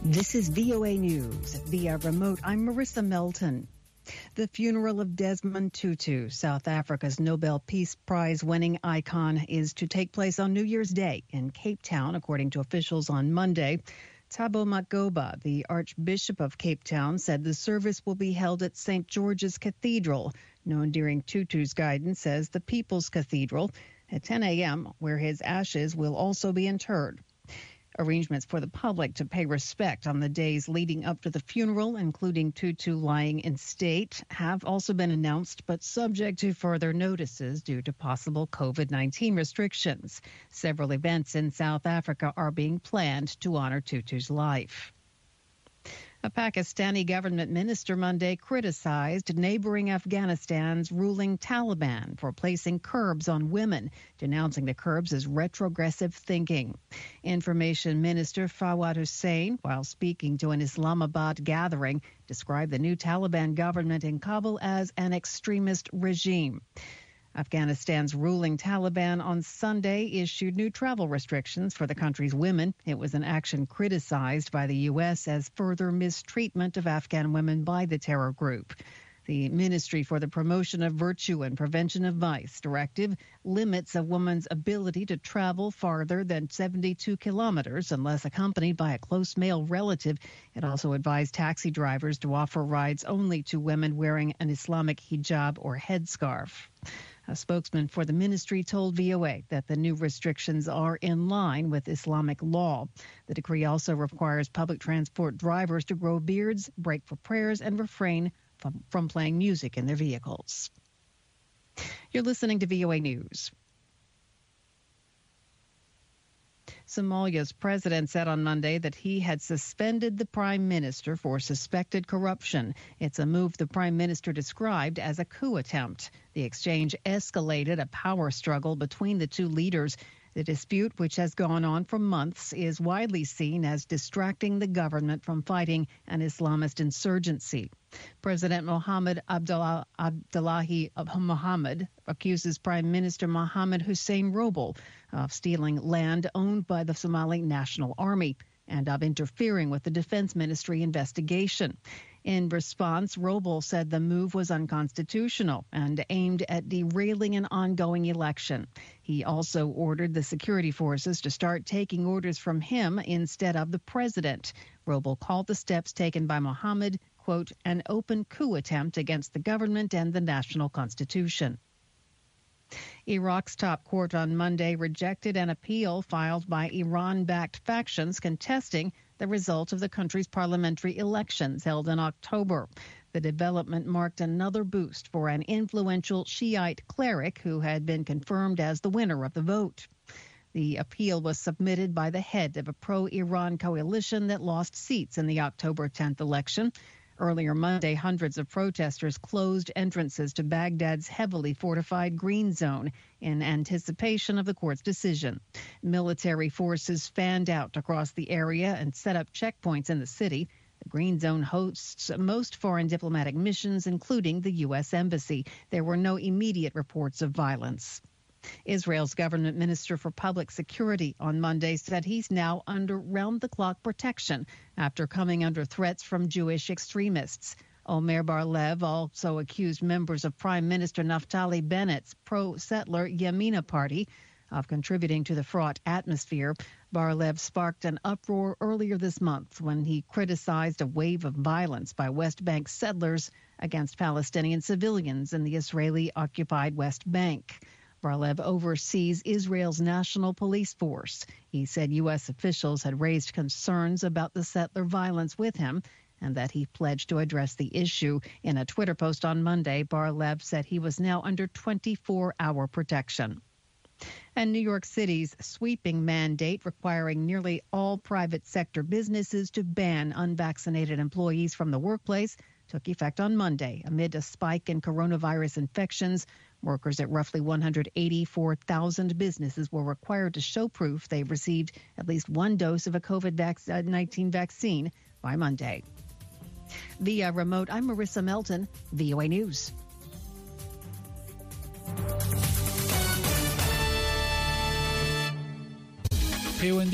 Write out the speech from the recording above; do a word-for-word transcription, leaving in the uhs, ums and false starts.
This is V O A News. Via remote, I'm Marissa Melton. The funeral of Desmond Tutu, South Africa's Nobel Peace Prize winning icon, is to take place on New Year's Day in Cape Town, according to officials on Monday. Thabo Makgoba, the Archbishop of Cape Town, said the service will be held at Saint George's Cathedral, known during Tutu's guidance as the People's Cathedral, at ten a.m., where his ashes will also be interred. Arrangements for the public to pay respect on the days leading up to the funeral, including Tutu lying in state, have also been announced, but subject to further notices due to possible COVID nineteen restrictions. Several events in South Africa are being planned to honor Tutu's life. A Pakistani government minister Monday criticized neighboring Afghanistan's ruling Taliban for placing curbs on women, denouncing the curbs as retrogressive thinking. Information Minister Fawad Hussain, while speaking to an Islamabad gathering, described the new Taliban government in Kabul as an extremist regime. Afghanistan's ruling Taliban on Sunday issued new travel restrictions for the country's women. It was an action criticized by the U S as further mistreatment of Afghan women by the terror group. The Ministry for the Promotion of Virtue and Prevention of Vice directive limits a woman's ability to travel farther than seventy-two kilometers unless accompanied by a close male relative. It also advised taxi drivers to offer rides only to women wearing an Islamic hijab or headscarf. A spokesman for the ministry told V O A that the new restrictions are in line with Islamic law. The decree also requires public transport drivers to grow beards, break for prayers, and refrain from, from playing music in their vehicles. You're listening to V O A News. Somalia's president said on Monday that he had suspended the prime minister for suspected corruption. It's a move the prime minister described as a coup attempt. The exchange escalated a power struggle between the two leaders. The dispute, which has gone on for months, is widely seen as distracting the government from fighting an Islamist insurgency. President Mohammed Abdullah, Abdullahi Mohammed accuses Prime Minister Mohammed Hussein Roble of stealing land owned by the Somali National Army and of interfering with the Defense Ministry investigation. In response, Roble said the move was unconstitutional and aimed at derailing an ongoing election. He also ordered the security forces to start taking orders from him instead of the president. Roble called the steps taken by Mohammed, quote, an open coup attempt against the government and the national constitution. Iraq's top court on Monday rejected an appeal filed by Iran-backed factions contesting the result of the country's parliamentary elections held in October. The development marked another boost for an influential Shiite cleric who had been confirmed as the winner of the vote. The appeal was submitted by the head of a pro-Iran coalition that lost seats in the October tenth election. Earlier Monday, hundreds of protesters closed entrances to Baghdad's heavily fortified Green Zone in anticipation of the court's decision. Military forces fanned out across the area and set up checkpoints in the city. The Green Zone hosts most foreign diplomatic missions, including the U S Embassy. There were no immediate reports of violence. Israel's government minister for public security on Monday said he's now under round-the-clock protection after coming under threats from Jewish extremists. Omer Bar-Lev also accused members of Prime Minister Naftali Bennett's pro-settler Yamina party of contributing to the fraught atmosphere. Bar-Lev sparked an uproar earlier this month when he criticized a wave of violence by West Bank settlers against Palestinian civilians in the Israeli-occupied West Bank. Bar-Lev oversees Israel's national police force. He said U S officials had raised concerns about the settler violence with him and that he pledged to address the issue. In a Twitter post on Monday, Bar-Lev said he was now under twenty-four hour protection. And New York City's sweeping mandate requiring nearly all private sector businesses to ban unvaccinated employees from the workplace took effect on Monday amid a spike in coronavirus infections. Workers at roughly one hundred eighty-four thousand businesses were required to show proof they've received at least one dose of a COVID nineteen vaccine by Monday. Via remote, I'm Marissa Melton, V O A News. پیوندی